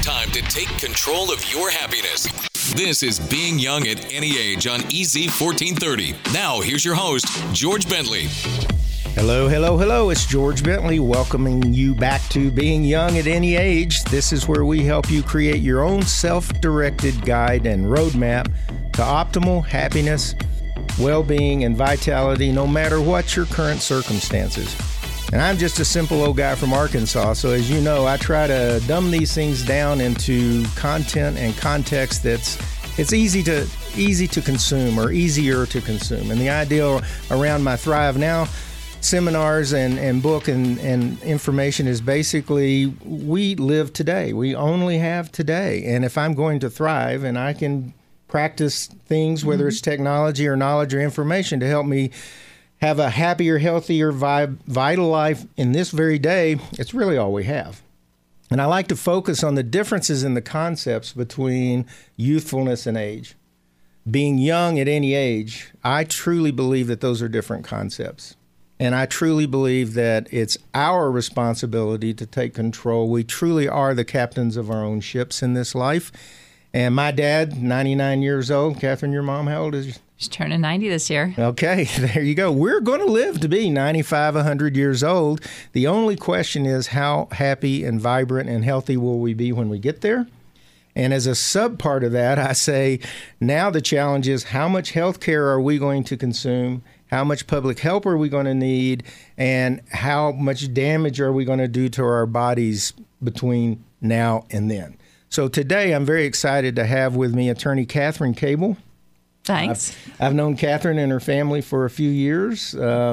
Time to take control of your happiness. This is Being Young at Any Age on EZ 1430. Now, here's your host, George Bentley. Hello, hello, hello. It's George Bentley welcoming you back to Being Young at Any Age. This is where we help you create your own self-directed guide and roadmap to optimal happiness, well-being, and vitality, no matter what your current circumstances. And I'm just a simple old guy from Arkansas, so as you know, I try to dumb these things down into content and context it's easy to consume or easier to consume. And the idea around my Thrive Now seminars and book and information is basically we live today. We only have today. And if I'm going to thrive and I can practice things, whether it's technology or knowledge or information to help me have a happier, healthier, vital life in this very day, it's really all we have. And I like to focus on the differences in the concepts between youthfulness and age. Being young at any age, I truly believe that those are different concepts. And I truly believe that it's our responsibility to take control. We truly are the captains of our own ships in this life. And my dad, 99 years old. Catherine, your mom, how old is she? She's turning 90 this year. Okay, there you go. We're going to live to be 95, 100 years old. The only question is how happy and vibrant and healthy will we be when we get there? And as a sub part of that, I say now the challenge is how much health care are we going to consume? How much public help are we going to need? And how much damage are we going to do to our bodies between now and then? So today I'm very excited to have with me attorney Catherine Cable. Thanks. I've known Catherine and her family for a few years.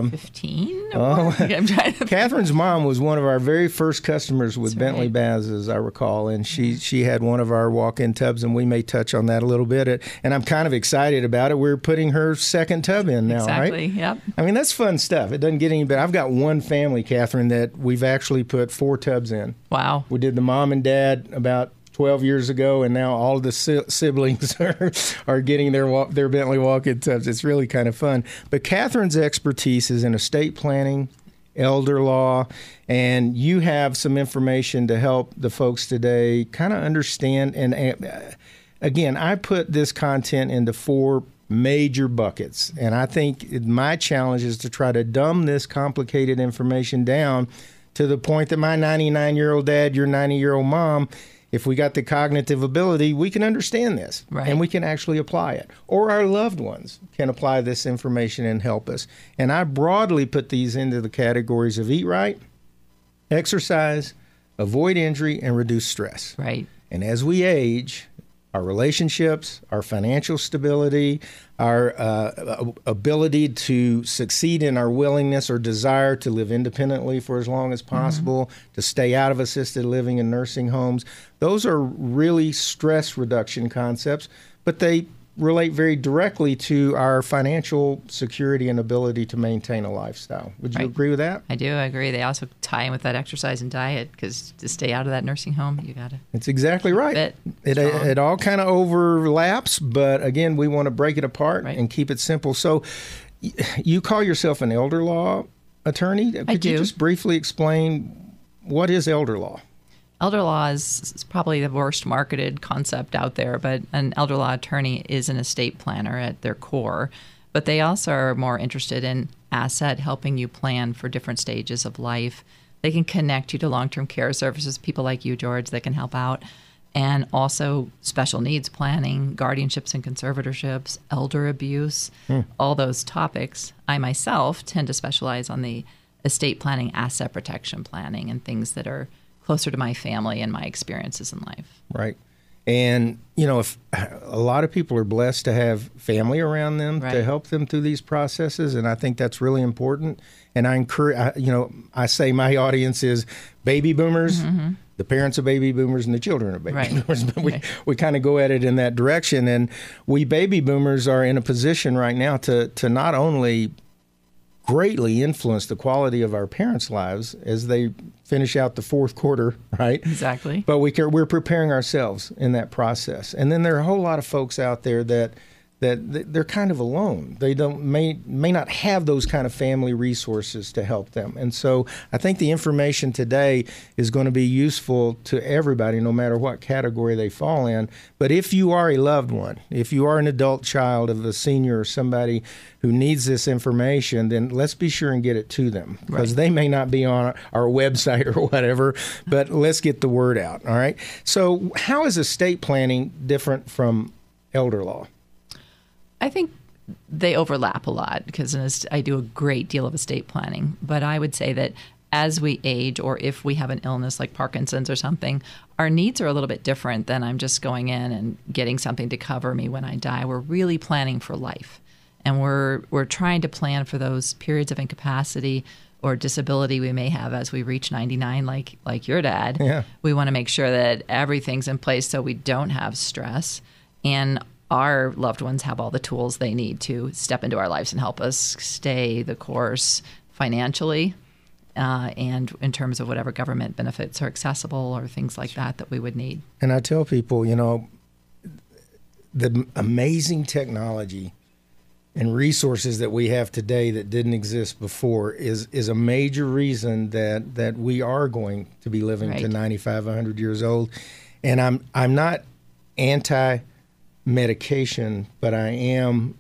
15? I'm trying to Catherine's mom was one of our very first customers with That's Bentley right. Baths, as I recall, and she had one of our walk-in tubs, and we may touch on that a little bit. And I'm kind of excited about it. We're putting her second tub in now, Exactly, right? yep. I mean, that's fun stuff. It doesn't get any better. I've got one family, Catherine, that we've actually put 4 tubs in. Wow. We did the mom and dad about 12 years ago, and now all of the siblings are getting their Bentley walk-in tubs. It's really kind of fun. But Catherine's expertise is in estate planning, elder law, and you have some information to help the folks today kind of understand. And again, I put this content into 4 major buckets, and I think my challenge is to try to dumb this complicated information down to the point that my 99-year-old dad, your 90-year-old mom, if we got the cognitive ability, we can understand this, right, and we can actually apply it. Or our loved ones can apply this information and help us. And I broadly put these into the categories of eat right, exercise, avoid injury, and reduce stress. Right. And as we age, our relationships, our financial stability, our ability to succeed in our willingness or desire to live independently for as long as possible, to stay out of assisted living and nursing homes, those are really stress reduction concepts, but they relate very directly to our financial security and ability to maintain a lifestyle. Would you agree with that? I do. I agree. They also tie in with that exercise and diet because to stay out of that nursing home, you got to. It's exactly right. It all kind of overlaps, but again, we want to break it apart and keep it simple. So you call yourself an elder law attorney. Could you just briefly explain what is elder law? Elder law is probably the worst marketed concept out there, but an elder law attorney is an estate planner at their core. But they also are more interested in asset, helping you plan for different stages of life. They can connect you to long-term care services, people like you, George, that can help out. And also special needs planning, guardianships and conservatorships, elder abuse, all those topics. I myself tend to specialize on the estate planning, asset protection planning, and things that are closer to my family and my experiences in life. Right. And, you know, if a lot of people are blessed to have family around them to help them through these processes, and I think that's really important. And I encourage, I say my audience is baby boomers, the parents of baby boomers, and the children of baby boomers. But we kind of go at it in that direction. And we baby boomers are in a position right now to not only greatly influence the quality of our parents' lives as they finish out the fourth quarter, right? Exactly. But we're preparing ourselves in that process. And then there are a whole lot of folks out there that that they're kind of alone. They may not have those kind of family resources to help them. And so I think the information today is going to be useful to everybody, no matter what category they fall in. But if you are a loved one, if you are an adult child of a senior or somebody who needs this information, then let's be sure and get it to them, because they may not be on our website or whatever, but let's get the word out. All right. So how is estate planning different from elder law? I think they overlap a lot, because I do a great deal of estate planning. But I would say that as we age, or if we have an illness like Parkinson's or something, our needs are a little bit different than I'm just going in and getting something to cover me when I die. We're really planning for life. And we're trying to plan for those periods of incapacity or disability we may have as we reach 99, like your dad. Yeah. We want to make sure that everything's in place so we don't have stress, and our loved ones have all the tools they need to step into our lives and help us stay the course financially, and in terms of whatever government benefits are accessible or things like that we would need. And I tell people, the amazing technology and resources that we have today that didn't exist before is a major reason that we are going to be living to 95, 100 years old. And I'm not anti-medication, but I am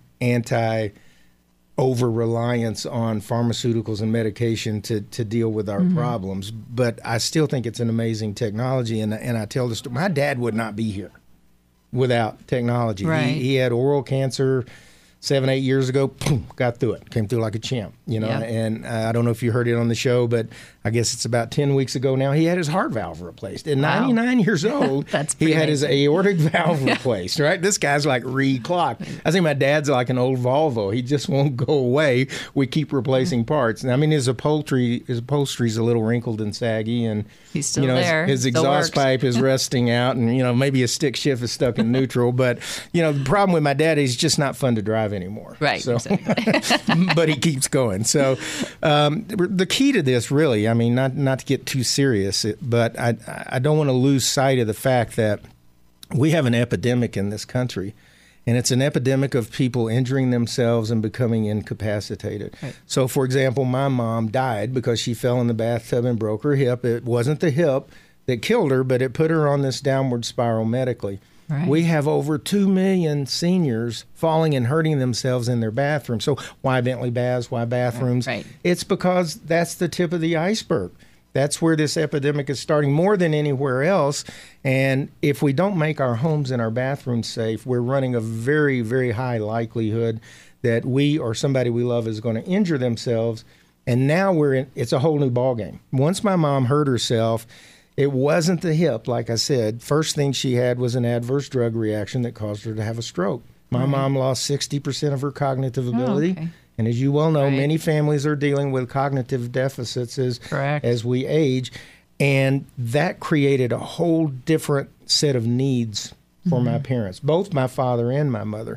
over-reliance on pharmaceuticals and medication to deal with our problems. But I still think it's an amazing technology. And I tell the story, my dad would not be here without technology. Right. He had oral cancer 7-8 years ago, boom, got through it, came through like a champ, and I don't know if you heard it on the show, but I guess it's about 10 weeks ago now, he had his heart valve replaced. At 99 years old, he had his aortic valve replaced, right? This guy's like re-clocked. I think my dad's like an old Volvo. He just won't go away. We keep replacing parts. And I mean, his upholstery's a little wrinkled and saggy, and he's still there. His exhaust pipe is rusting out, and maybe his stick shift is stuck in neutral. But the problem with my dad is he's just not fun to drive anymore. Right. So, but he keeps going. So the key to this, really, I mean, not to get too serious, but I don't want to lose sight of the fact that we have an epidemic in this country. And it's an epidemic of people injuring themselves and becoming incapacitated. Right. So, for example, my mom died because she fell in the bathtub and broke her hip. It wasn't the hip that killed her, but it put her on this downward spiral medically. Right. We have over 2 million seniors falling and hurting themselves in their bathrooms. So why Bentley baths? Why bathrooms? Right. It's because that's the tip of the iceberg. That's where this epidemic is starting more than anywhere else. And if we don't make our homes and our bathrooms safe, we're running a very, very high likelihood that we or somebody we love is going to injure themselves. And now it's a whole new ballgame. Once my mom hurt herself, it wasn't the hip, like I said. First thing she had was an adverse drug reaction that caused her to have a stroke. My mom lost 60% of her cognitive ability. Okay. And as you well know, many families are dealing with cognitive deficits as we age. And that created a whole different set of needs for my parents, both my father and my mother.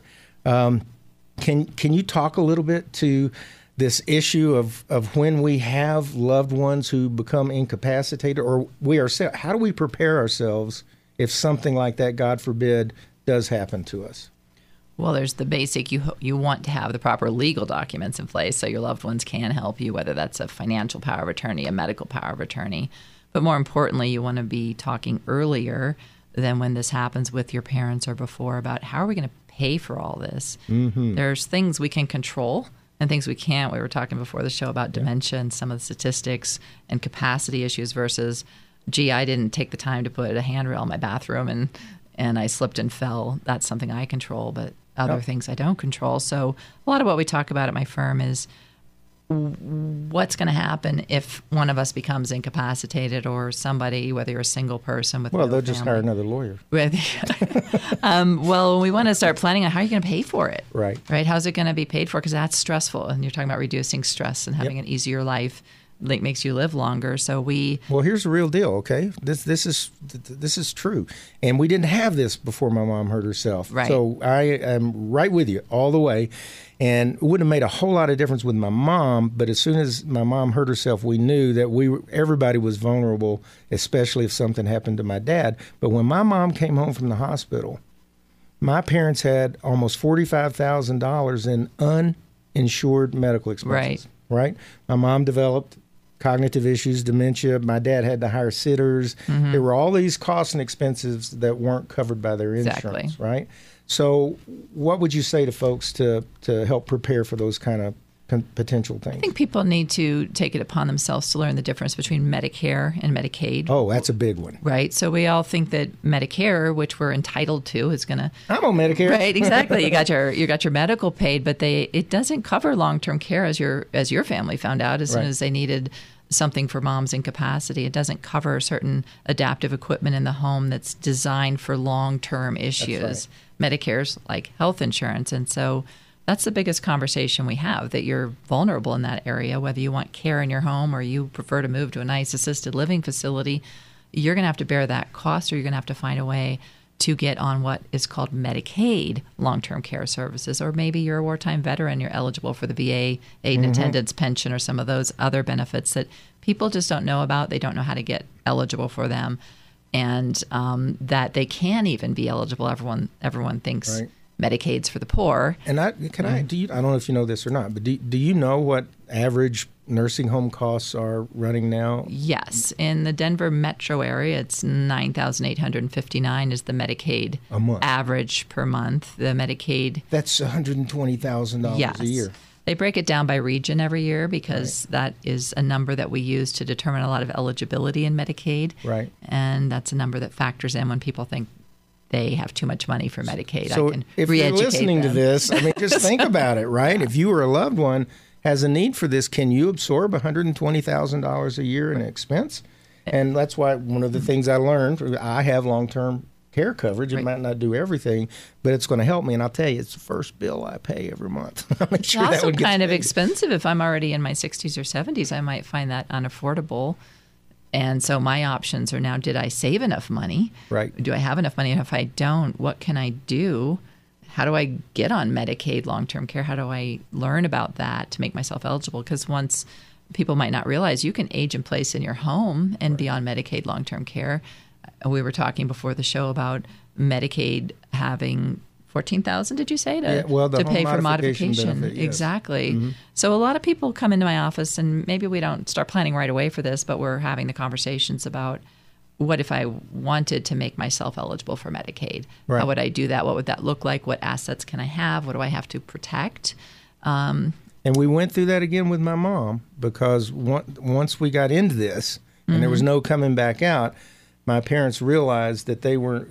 Can you talk a little bit to this issue of when we have loved ones who become incapacitated, or we ourselves? How do we prepare ourselves if something like that, God forbid, does happen to us? Well, there's the basic. You want to have the proper legal documents in place so your loved ones can help you, whether that's a financial power of attorney, a medical power of attorney. But more importantly, you want to be talking earlier than when this happens with your parents or before about how are we going to pay for all this. There's things we can control and things we can't. We were talking before the show about dementia and some of the statistics and capacity issues versus, gee, I didn't take the time to put a handrail in my bathroom and I slipped and fell. That's something I control, but other things I don't control. So a lot of what we talk about at my firm is what's going to happen if one of us becomes incapacitated, or somebody, whether you're a single person with they'll just hire another lawyer. Well, we want to start planning on how you're going to pay for it. Right. How's it going to be paid for? Because that's stressful. And you're talking about reducing stress and having an easier life. Makes you live longer. So well, here's the real deal. Okay, this is true, and we didn't have this before my mom hurt herself. Right. So I am right with you all the way, and it wouldn't have made a whole lot of difference with my mom. But as soon as my mom hurt herself, we knew that everybody was vulnerable, especially if something happened to my dad. But when my mom came home from the hospital, My parents had almost $45,000 in uninsured medical expenses. Right. My mom developed cognitive issues, dementia. My dad had to hire sitters. Mm-hmm. There were all these costs and expenses that weren't covered by their insurance, right? So what would you say to folks to help prepare for those kind of potential things? I think people need to take it upon themselves to learn the difference between Medicare and Medicaid. Oh, that's a big one. Right. So we all think that Medicare, which we're entitled to, is going to... I'm on Medicare. Right, exactly. You got your medical paid, but it doesn't cover long-term care, as your family found out as soon as they needed something for mom's incapacity. It doesn't cover certain adaptive equipment in the home that's designed for long-term issues. That's right. Medicare's like health insurance, and so that's the biggest conversation we have, that you're vulnerable in that area, whether you want care in your home or you prefer to move to a nice assisted living facility. You're going to have to bear that cost, or you're going to have to find a way to get on what is called Medicaid long-term care services. Or maybe you're a wartime veteran, you're eligible for the VA aid and attendance pension or some of those other benefits that people just don't know about. They don't know how to get eligible for them, and that they can even be eligible. Everyone thinks Medicaid's for the poor. And I don't know if you know this or not, but do you know what average nursing home costs are running now? Yes. In the Denver metro area, it's $9,859 is the Medicaid a month average per month. The Medicaid... That's $120,000 a year. They break it down by region every year because that is a number that we use to determine a lot of eligibility in Medicaid. Right. And that's a number that factors in when people think they have too much money for Medicaid. So I can if you're listening to this, I mean, just think about it, right? If you or a loved one has a need for this, can you absorb $120,000 a year in expense? And that's why one of the things I learned, I have long-term care coverage. It might not do everything, but it's going to help me. And I'll tell you, it's the first bill I pay every month. It's also kind of expensive. If I'm already in my 60s or 70s, I might find that unaffordable. And so my options are now, did I save enough money? Right. Do I have enough money? And if I don't, what can I do? How do I get on Medicaid long-term care? How do I learn about that to make myself eligible? Because once people might not realize you can age in place in your home and be on Medicaid long-term care. We were talking before the show about Medicaid having $14,000, did you say, to pay for modification? Benefit, yes. Exactly. Mm-hmm. So a lot of people come into my office, and maybe we don't start planning right away for this, but we're having the conversations about, what if I wanted to make myself eligible for Medicaid? Right. How would I do that? What would that look like? What assets can I have? What do I have to protect? And we went through that again with my mom, because once we got into this and there was no coming back out, my parents realized that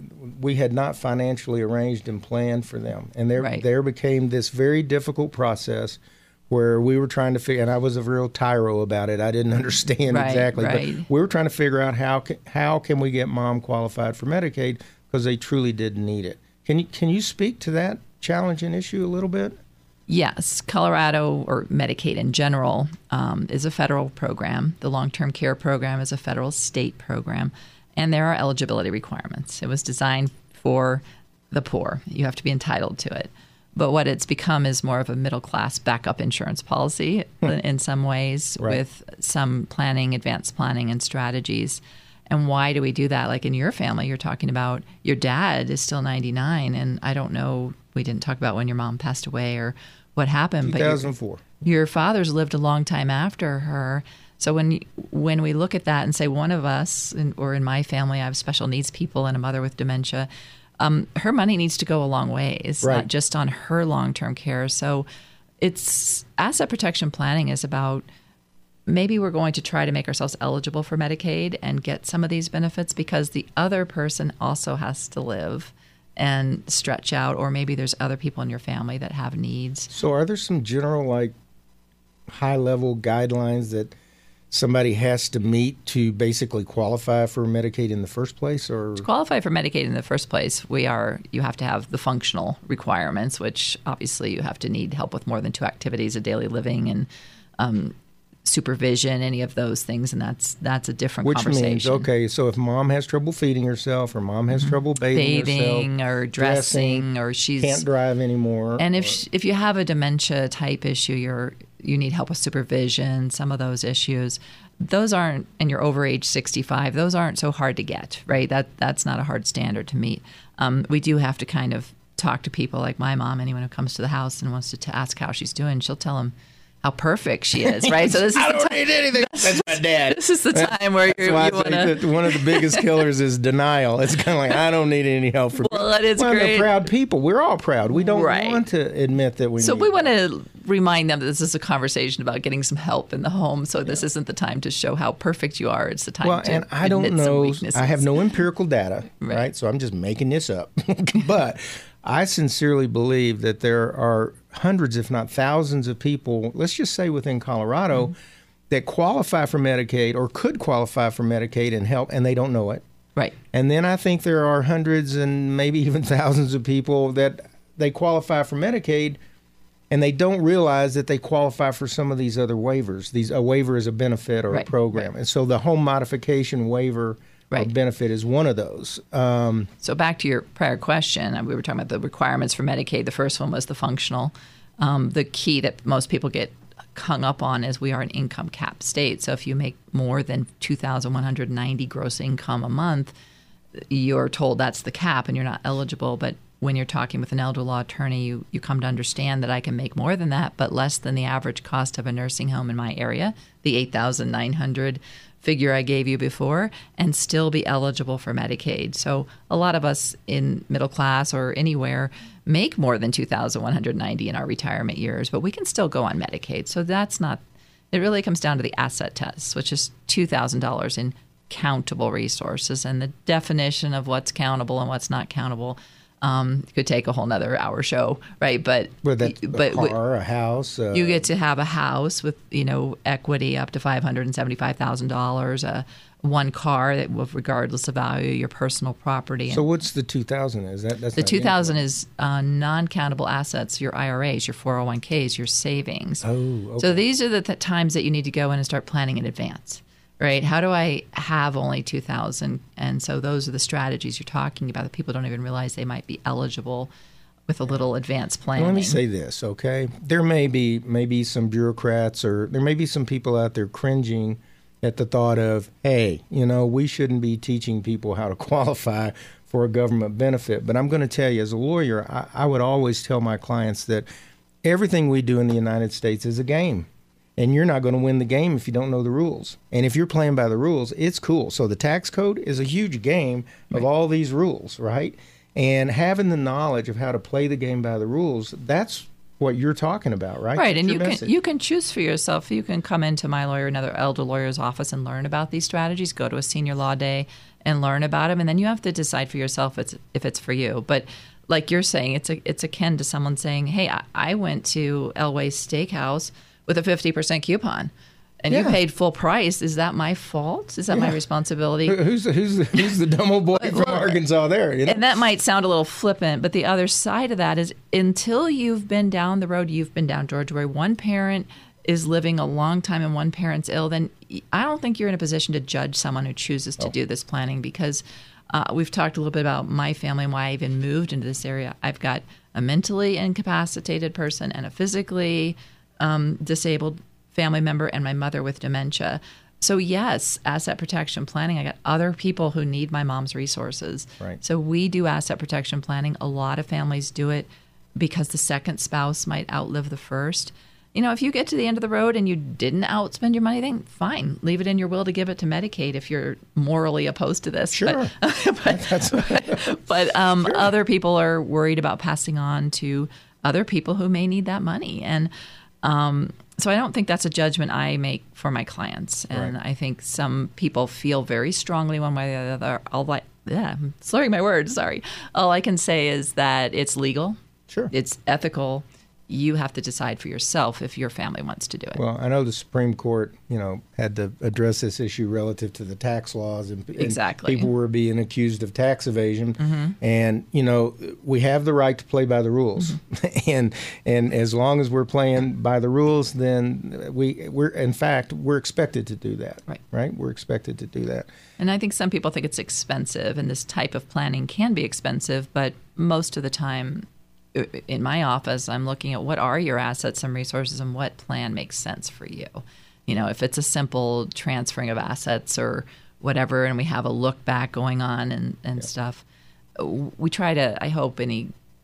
we had not financially arranged and planned for them. And there became this very difficult process where we were trying to figure, and I was a real tyro about it. I didn't understand exactly, but we were trying to figure out how can we get mom qualified for Medicaid, because they truly did need it. Can you speak to that challenging issue a little bit? Yes. Colorado, or Medicaid in general, is a federal program. The long-term care program is a federal state program, and there are eligibility requirements. It was designed for the poor. You have to be entitled to it. But what it's become is more of a middle-class backup insurance policy in some ways, with some planning, advanced planning and strategies. And why do we do that? Like in your family, you're talking about your dad is still 99, and I don't know, we didn't talk about when your mom passed away or what happened. 2004. But your father's lived a long time after her. So when we look at that and say one of us, or in my family, I have special needs people and a mother with dementia, her money needs to go a long ways, not just on her long-term care. So it's asset protection planning is about, maybe we're going to try to make ourselves eligible for Medicaid and get some of these benefits because the other person also has to live and stretch out, or maybe there's other people in your family that have needs. So are there some general, high-level guidelines that somebody has to meet to basically qualify for Medicaid in the first place? Or to qualify for Medicaid in the first place, you have to have the functional requirements, which obviously you have to need help with more than 2 activities of daily living and supervision, any of those things, and that's a different conversation. Which means, okay, so if mom has trouble feeding herself, or mom has trouble bathing herself, or dressing, or she can't drive anymore, and if you have a dementia type issue, you need help with supervision, some of those issues, those aren't, and you're over age 65, those aren't so hard to get, right? That's not a hard standard to meet. We do have to kind of talk to people like my mom, anyone who comes to the house and wants to ask how she's doing, she'll tell them how perfect she is, right? So this is I don't need anything. That's my dad. This is the time where you want to. One of the biggest killers is denial. It's kind of like, I don't need any help from. Well, that is great. We're proud people. We're all proud. We don't Right. want to admit that we. So need we help. want to remind them that this is a conversation about getting some help in the home. So this isn't the time to show how perfect you are. It's the time to and I don't admit some know. weaknesses. I have no empirical data, right? So I'm just making this up. But I sincerely believe that there are hundreds, if not thousands, of people, let's just say within Colorado, that qualify for Medicaid or could qualify for Medicaid and help, and they don't know it. Right. And then I think there are hundreds and maybe even thousands of people that they qualify for Medicaid and they don't realize that they qualify for some of these other waivers. A waiver is a benefit or a program. And so the home modification waiver or benefit is one of those. So back to your prior question, we were talking about the requirements for Medicaid. The first one was the functional. The key that most people get hung up on is we are an income cap state. So if you make more than $2,190 gross income a month, you're told that's the cap and you're not eligible. But when you're talking with an elder law attorney, you come to understand that I can make more than that, but less than the average cost of a nursing home in my area, the $8,900 figure I gave you before, and still be eligible for Medicaid. So a lot of us in middle class or anywhere make more than $2,190 in our retirement years, but we can still go on Medicaid. So that's not, it really comes down to the asset test, which is $2,000 in countable resources. And the definition of what's countable and what's not countable could take a whole nother hour show, right? But a car, a house. You get to have a house with equity up to $575,000. One car that, regardless of value, your personal property. So what's the 2,000? Is that's the 2,000 is non-countable assets, your IRAs, your 401ks, your savings. Oh, okay. So these are the times that you need to go in and start planning in advance. Right? How do I have only 2,000? And so those are the strategies you're talking about that people don't even realize they might be eligible with a little advanced planning. Let me say this, okay? There may be some bureaucrats or there may be some people out there cringing at the thought of, hey, we shouldn't be teaching people how to qualify for a government benefit. But I'm going to tell you, as a lawyer, I would always tell my clients that everything we do in the United States is a game. And you're not going to win the game if you don't know the rules. And if you're playing by the rules, it's cool. So the tax code is a huge game of all these rules, right? And having the knowledge of how to play the game by the rules, that's what you're talking about, right? Right, That's and you can choose for yourself. You can come into my lawyer, another elder lawyer's office, and learn about these strategies. Go to a senior law day and learn about them, and then you have to decide for yourself if it's for you. But like you're saying, it's akin to someone saying, "Hey, I went to Elway's Steakhouse with a 50% coupon, and you paid full price. Is that my fault? Is that my responsibility?" Who's the dumb old boy from Arkansas there? And that might sound a little flippant, but the other side of that is until you've been down the road you've been down, George, where one parent is living a long time and one parent's ill, then I don't think you're in a position to judge someone who chooses to do this planning, because we've talked a little bit about my family and why I even moved into this area. I've got a mentally incapacitated person and a physically disabled family member and my mother with dementia. So yes, asset protection planning. I got other people who need my mom's resources. Right. So we do asset protection planning. A lot of families do it because the second spouse might outlive the first. If you get to the end of the road and you didn't outspend your money, then fine, leave it in your will to give it to Medicaid if you're morally opposed to this. Sure. But other people are worried about passing on to other people who may need that money. And so I don't think that's a judgment I make for my clients. And I think some people feel very strongly one way or the other. I'm slurring my words, sorry. All I can say is that it's legal. Sure. It's ethical. You have to decide for yourself if your family wants to do it. Well, I know the Supreme Court, had to address this issue relative to the tax laws, and people were being accused of tax evasion. Mm-hmm. And we have the right to play by the rules, mm-hmm. and as long as we're playing by the rules, then we're expected to do that. Right? We're expected to do that. And I think some people think it's expensive, and this type of planning can be expensive, but most of the time, in my office, I'm looking at what are your assets and resources and what plan makes sense for you. If it's a simple transferring of assets or whatever, and we have a look back going on and stuff, we try to, I hope any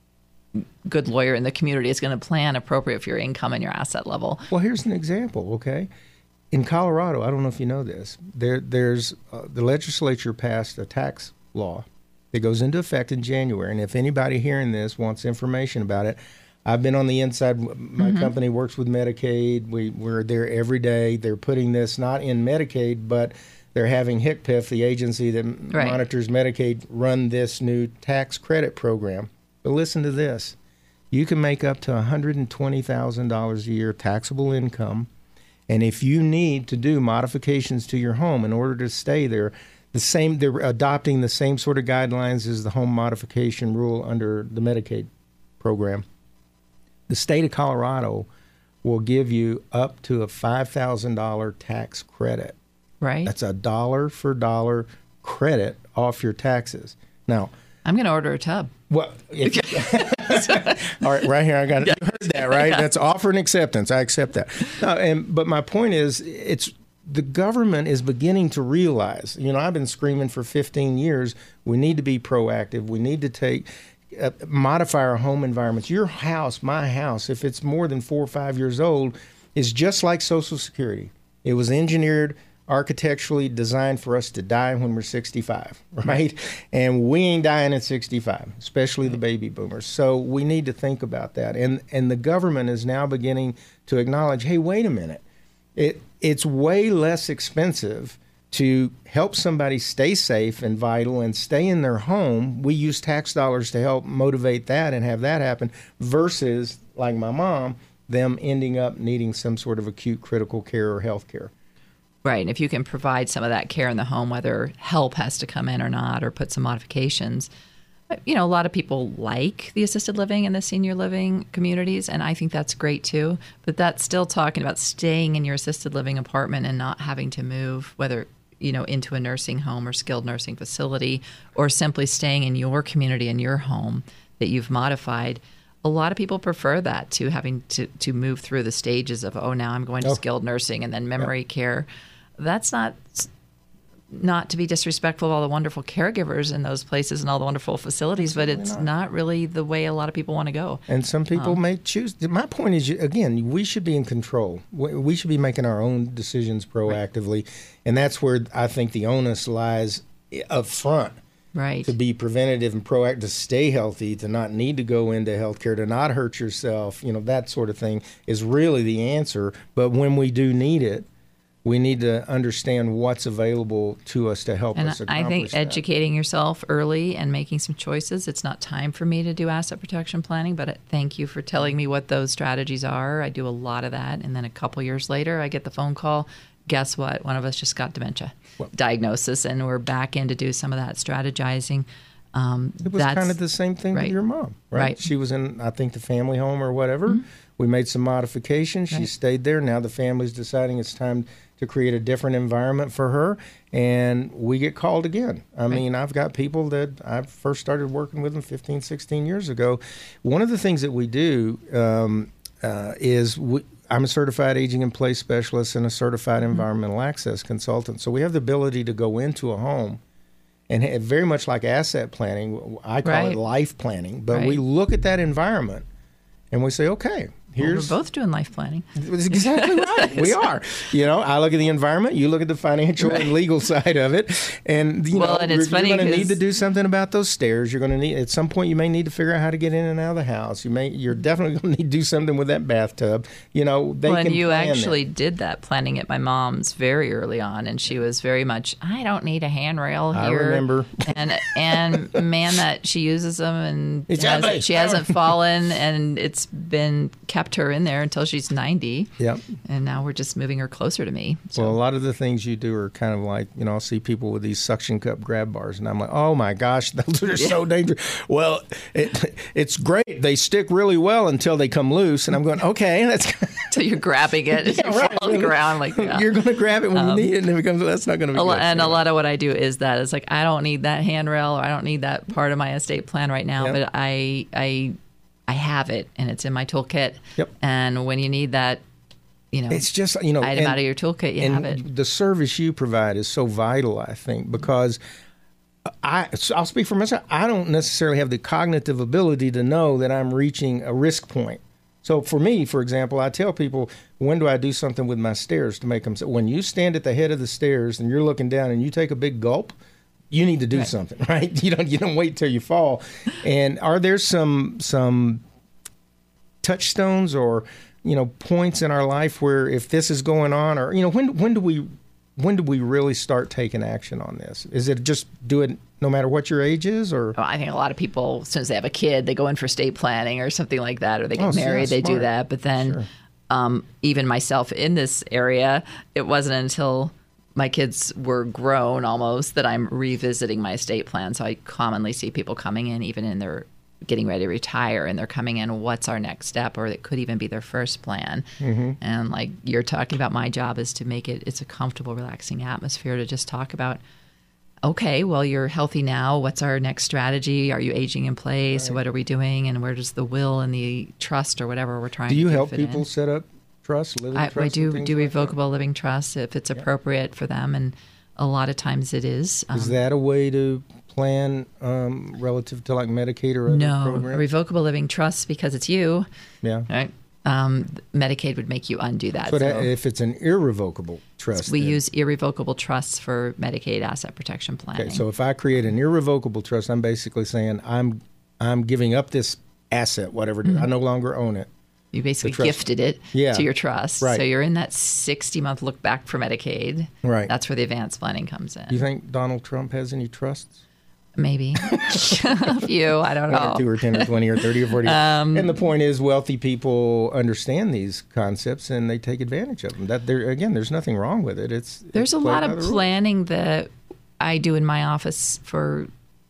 good lawyer in the community is going to plan appropriate for your income and your asset level. Well, here's an example, okay? In Colorado, I don't know if you know this, there's the legislature passed a tax law that goes into effect in January. And if anybody hearing this wants information about it, I've been on the inside. My company works with Medicaid. We're there every day. They're putting this not in Medicaid, but they're having HCPF, the agency that monitors Medicaid, run this new tax credit program. But listen to this. You can make up to $120,000 a year taxable income. And if you need to do modifications to your home in order to stay there, they're adopting the same sort of guidelines as the home modification rule under the Medicaid program. The state of Colorado will give you up to a $5,000 tax credit. Right. That's a dollar for dollar credit off your taxes. Now, I'm going to order a tub. Well, all right, right here, I got it. You heard that, right? That's offer and acceptance. I accept that. But my point is, the government is beginning to realize, I've been screaming for 15 years, we need to be proactive. We need to modify our home environments. Your house, my house, if it's more than 4 or 5 years old, is just like Social Security. It was engineered, architecturally designed for us to die when we're 65, right? And we ain't dying at 65, especially the baby boomers. So we need to think about that. And the government is now beginning to acknowledge, hey, wait a minute. It's way less expensive to help somebody stay safe and vital and stay in their home. We use tax dollars to help motivate that and have that happen versus, like my mom, them ending up needing some sort of acute critical care or health care. Right. And if you can provide some of that care in the home, whether help has to come in or not, or put some modifications, a lot of people like the assisted living and the senior living communities, and I think that's great too. But that's still talking about staying in your assisted living apartment and not having to move, whether, into a nursing home or skilled nursing facility, or simply staying in your community, in your home that you've modified. A lot of people prefer that to having to move through the stages of, now I'm going to skilled nursing and then memory care. That's not to be disrespectful of all the wonderful caregivers in those places and all the wonderful facilities, but it's not really the way a lot of people want to go. And some people may choose. My point is, again, we should be in control. We should be making our own decisions proactively. Right. And that's where I think the onus lies up front. Right. To be preventative and proactive, to stay healthy, to not need to go into healthcare, to not hurt yourself, that sort of thing is really the answer. But when we do need it, we need to understand what's available to us to help us accomplish that. I think educating yourself early and making some choices. It's not time for me to do asset protection planning, but thank you for telling me what those strategies are. I do a lot of that. And then a couple years later, I get the phone call. Guess what? One of us just got dementia diagnosis, and we're back in to do some of that strategizing. It was kind of the same thing with your mom, right? She was in, I think, the family home or whatever. Mm-hmm. We made some modifications. She stayed there. Now the family's deciding it's time to create a different environment for her, and we get called again. I mean, I've got people that I first started working with them 15, 16 years ago. One of the things that we do is I'm a certified aging in place specialist and a certified environmental access consultant. So we have the ability to go into a home and very much like asset planning, I call it life planning, but we look at that environment and we say, okay, we're both doing life planning. That's exactly right. We are. I look at the environment, you look at the financial and legal side of it, and and it's funny, you're going to need to do something about those stairs. You're going to need, at some point, you may need to figure out how to get in and out of the house. You're definitely going to need to do something with that bathtub. And you actually did that planning at my mom's very early on, and she was very much, I don't need a handrail here. I remember. And man, that she uses them, and she hasn't fallen, and it's been kept her in there until she's 90. Yep. And now we're just moving her closer to me. So. Well, a lot of the things you do are kind of like, I'll see people with these suction cup grab bars, and I'm like, oh my gosh, those are so dangerous. Well, it's great. They stick really well until they come loose, and I'm going, okay, that's. So you're grabbing it, and you fall on the ground like that. You're going to grab it when you need it, and if it comes, that's not going to be good. And a lot of what I do is that it's like, I don't need that handrail, or I don't need that part of my estate plan right now, but I have it, and it's in my toolkit. Yep. And when you need that, it's just, item out of your toolkit, you have it. The service you provide is so vital, I think, because I'll speak for myself. I don't necessarily have the cognitive ability to know that I'm reaching a risk point. So for me, for example, I tell people, when do I do something with my stairs to make them, when you stand at the head of the stairs and you're looking down and you take a big gulp, you need to do something, right? You don't wait till you fall. And are there some touchstones or, points in our life where if this is going on, or, when do we really start taking action on this? Is it just do it no matter what your age is, or? Well, I think a lot of people, as soon as they have a kid, they go in for estate planning or something like that, or they get married, they do that. But then even myself in this area, it wasn't until my kids were grown almost that I'm revisiting my estate plan. So I commonly see people coming in, even in their getting ready to retire, and they're coming in, what's our next step? Or it could even be their first plan. Mm-hmm. And like you're talking about, my job is to make it's a comfortable, relaxing atmosphere to just talk about, okay, well, you're healthy now. What's our next strategy? Are you aging in place? Right. What are we doing? And where does the will and the trust or whatever we're trying to do? Do you help people set up trust, living trust? I do revocable living trust if it's appropriate for them. And a lot of times it is. Is that a way to plan relative to like Medicaid or other programs? No, revocable living trust, because it's you. Yeah. Right? Medicaid would make you undo that. But if it's an irrevocable trust, we use irrevocable trusts for Medicaid asset protection planning. Okay, so if I create an irrevocable trust, I'm basically saying I'm giving up this asset, whatever it is. I no longer own it. You basically gifted it to your trust. Right. So you're in that 60-month look back for Medicaid. Right. That's where the advanced planning comes in. Do you think Donald Trump has any trusts? Maybe. A few. I don't know. 1 or 2 or 10 or 20 or 30 or 40. And the point is, wealthy people understand these concepts and they take advantage of them. There's nothing wrong with it. There's a lot of planning that I do in my office for,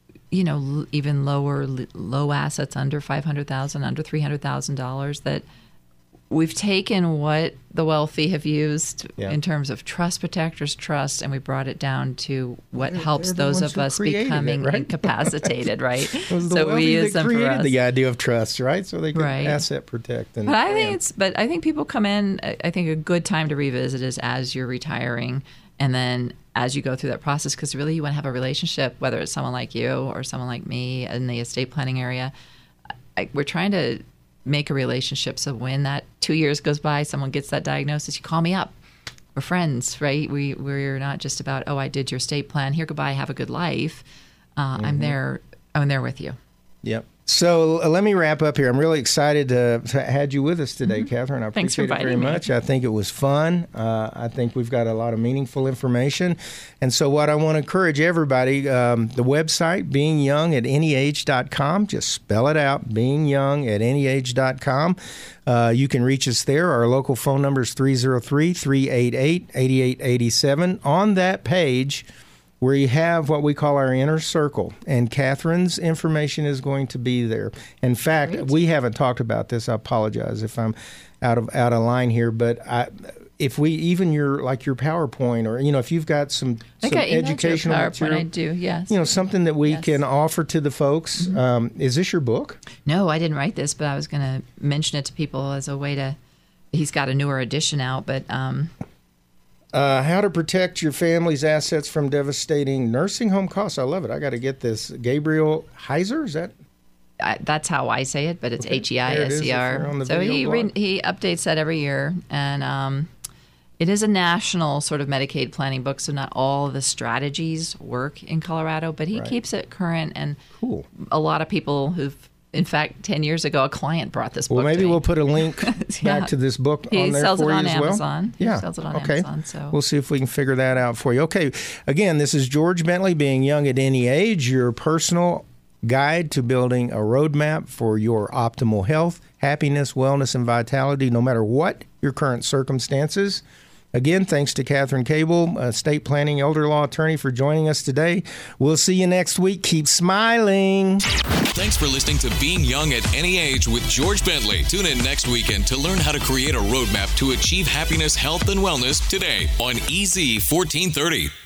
even low assets, under $500,000, under $300,000, that we've taken what the wealthy have used in terms of trust protectors, trust, and we brought it down to what helps those of us becoming incapacitated, right? So we use them for us. The idea of trust, right? So they can asset protect. But I think people come in. I think a good time to revisit is as you're retiring, and then as you go through that process, because really you want to have a relationship, whether it's someone like you or someone like me in the estate planning area. We're trying to make a relationship, so when that 2 years goes by, someone gets that diagnosis, you call me up. We're friends, right? We're not just about, I did your estate plan, here, goodbye, have a good life. I'm there with you. Yep. So let me wrap up here. I'm really excited to have you with us today, Catherine. I appreciate it very much. I think it was fun. I think we've got a lot of meaningful information. And so what I want to encourage everybody, the website, beingyoungatanyage.com, just spell it out, beingyoungatanyage.com. You can reach us there. Our local phone number is 303-388-8887. On that page, where you have what we call our inner circle, and Catherine's information is going to be there. In fact, we haven't talked about this. I apologize if I'm out of line here, but if we even your PowerPoint, or if you've got some educational material, I do, yes. Something that we can offer to the folks. Mm-hmm. Is this your book? No, I didn't write this, but I was going to mention it to people as a way to. He's got a newer edition out, but. How to protect your family's assets from devastating nursing home costs. I love it. I got to get this. Gabriel Heiser, is that? That's how I say it, but it's Heiser. So he updates that every year, and it is a national sort of Medicaid planning book. So not all of the strategies work in Colorado, but he keeps it current. And cool. A lot of people who've. In fact, 10 years ago, a client brought this book to me. Well, maybe we'll put a link back to this book on there for you as well. He sells it on Amazon. Yeah. He sells it on Amazon. So we'll see if we can figure that out for you. Okay. Again, this is George Bentley, Being Young at Any Age, your personal guide to building a roadmap for your optimal health, happiness, wellness, and vitality, no matter what your current circumstances. Again, thanks to Catherine Cable, estate planning elder law attorney, for joining us today. We'll see you next week. Keep smiling. Thanks for listening to Being Young at Any Age with George Bentley. Tune in next weekend to learn how to create a roadmap to achieve happiness, health, and wellness today on EZ 1430.